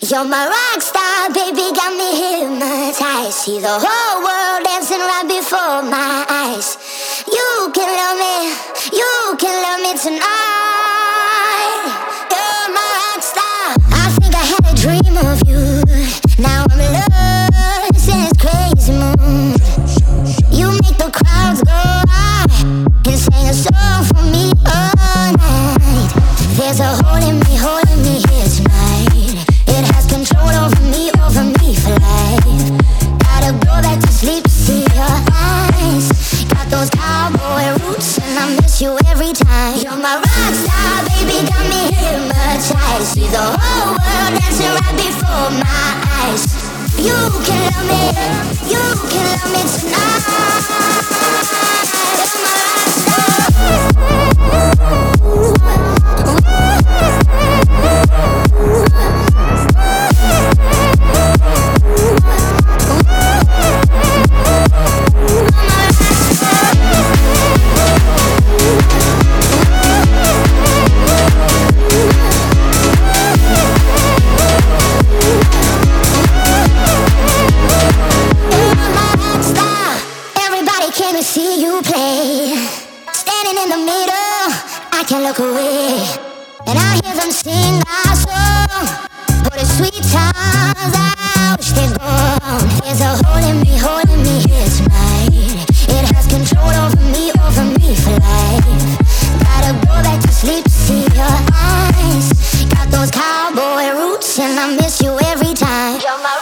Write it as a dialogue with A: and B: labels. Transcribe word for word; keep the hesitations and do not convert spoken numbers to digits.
A: You're my rock star, baby, got me hypnotized. See the whole world dancing right before my eyes. You can love me, you can love me tonight. You're my rock star. I think I had a dream of you. Now I'm lost in this crazy mood. You make the crowds go high and sing a song for me all night. There's a hole in me, hole in me here tonight. It has control over me, over me for life. Gotta go back to sleep to see your eyes. Got those cowboy roots and I miss you every time. You're my rock star, baby, got me hypnotized. See the whole world dancing right before my eyes. You can love me, you can love me tonight. You're my rock star. Came to see you play. Standing in the middle, I can't look away. And I hear them sing our song. For the sweet times I wish they'd gone. There's a hole in me, hole in me here tonight. It has control over me, over me for life. Gotta go back to sleep to see your eyes. Got those cowboy roots and I miss you every time. You're my